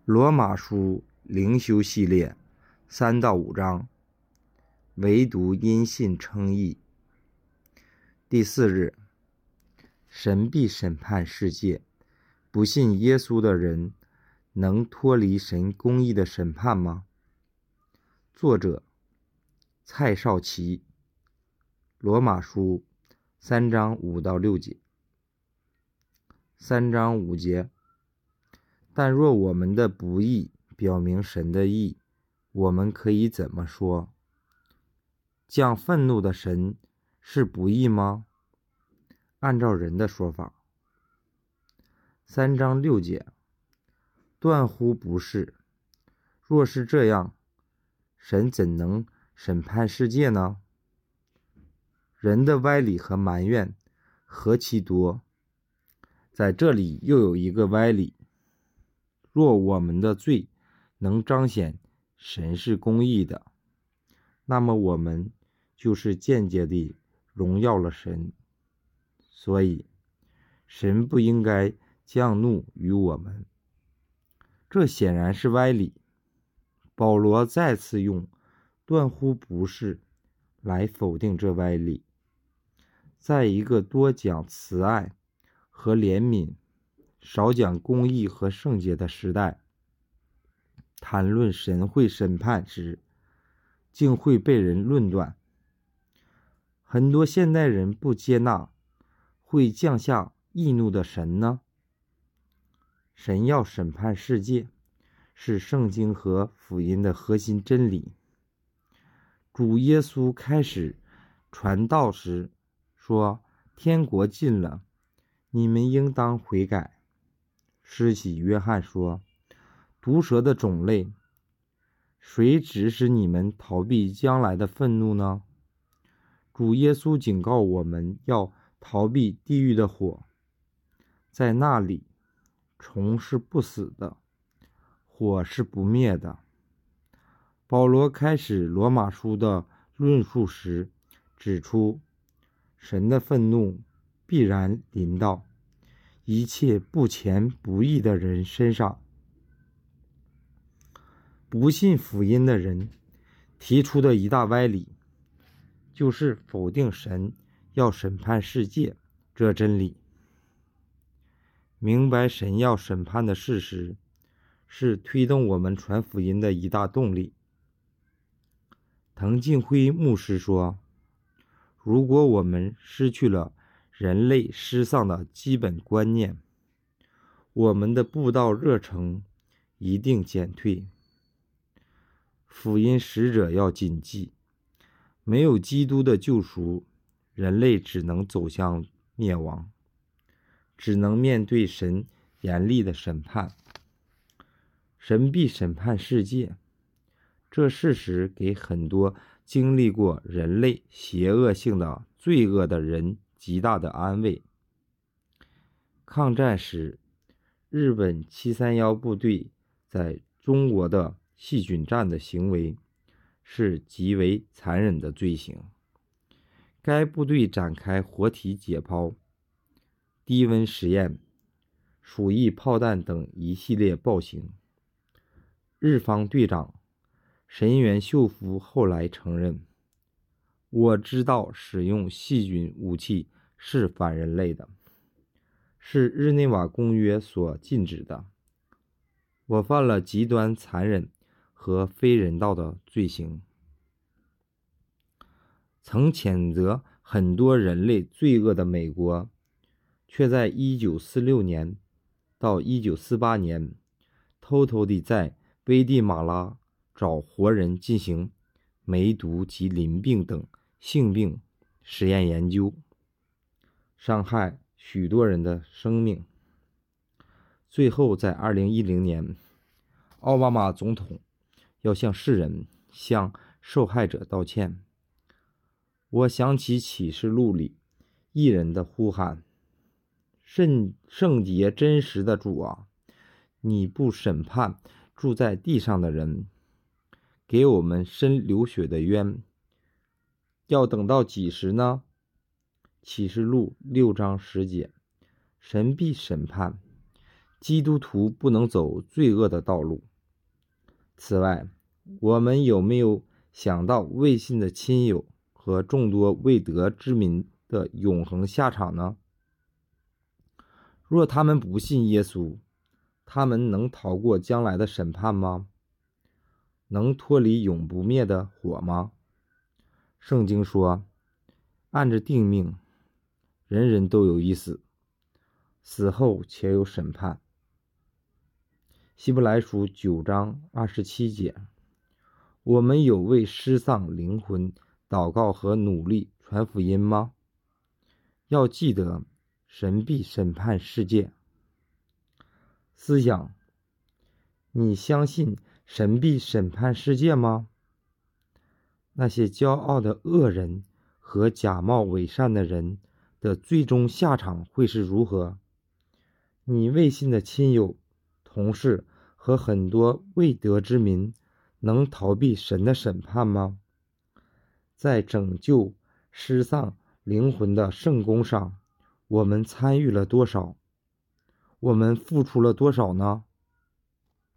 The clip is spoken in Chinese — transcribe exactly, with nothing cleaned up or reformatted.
罗马书灵修系列三到五章，唯独因信称义。第四日，神必审判世界，不信耶稣的人能脱离神公义的审判吗？作者蔡少奇，罗马书三章五到六节。三章五节，但若我们的不义表明神的义，我们可以怎么说？降愤怒的神是不义吗？按照人的说法。三章六节，断乎不是。若是这样，神怎能审判世界呢？人的歪理和埋怨何其多！在这里又有一个歪理，若我们的罪能彰显神是公义的，那么我们就是间接地荣耀了神，所以神不应该降怒于我们。这显然是歪理。保罗再次用断乎不是来否定这歪理。在一个多讲慈爱和怜悯，少讲公义和圣洁的时代，谈论神会审判时，竟会被人论断。很多现代人不接纳会降下易怒的神呢。神要审判世界，是圣经和福音的核心真理。主耶稣开始传道时说，天国近了，你们应当悔改。施洗约翰说，毒蛇的种类，谁指使你们逃避将来的愤怒呢？主耶稣警告我们要逃避地狱的火，在那里虫是不死的，火是不灭的。保罗开始罗马书的论述时指出，神的愤怒必然临到一切不虔不义的人身上。不信福音的人提出的一大歪理，就是否定神要审判世界这真理。明白神要审判的事实，是推动我们传福音的一大动力。滕敬辉牧师说，如果我们失去了人类失丧的基本观念，我们的布道热诚一定减退。福音使者要谨记，没有基督的救赎，人类只能走向灭亡，只能面对神严厉的审判。神必审判世界，这事实给很多经历过人类邪恶性的罪恶的人极大的安慰。抗战时，日本七三一部队在中国的细菌战的行为是极为残忍的罪行。该部队展开活体解剖、低温实验、鼠疫炮弹等一系列暴行。日方队长神原秀夫后来承认，我知道使用细菌武器是反人类的，是日内瓦公约所禁止的。我犯了极端残忍和非人道的罪行。曾谴责很多人类罪恶的美国，却在一九四六年到一九四八年偷偷地在危地马拉找活人进行梅毒及淋病等性病实验研究，伤害许多人的生命。最后在二零一零年，奥巴马总统要向世人向受害者道歉。我想起启示录里义人的呼喊，圣圣洁真实的主啊，你不审判住在地上的人，给我们伸流血的冤，要等到几时呢？启示录六章十节，神必审判， 基督徒不能走罪恶的道路。此外，我们有没有想到未信的亲友和众多未得之民的永恒下场呢？若他们不信耶稣，他们能逃过将来的审判吗？能脱离永不灭的火吗？圣经说，按着定命，人人都有一死，死后且有审判。希伯来书九章二十七节，我们有为失丧灵魂祷告和努力传福音吗？要记得，神必审判世界。思想，你相信神必审判世界吗？那些骄傲的恶人和假冒伪善的人的最终下场会是如何？你未信的亲友、同事和很多未得之民能逃避神的审判吗？在拯救失丧灵魂的圣工上，我们参与了多少？我们付出了多少呢？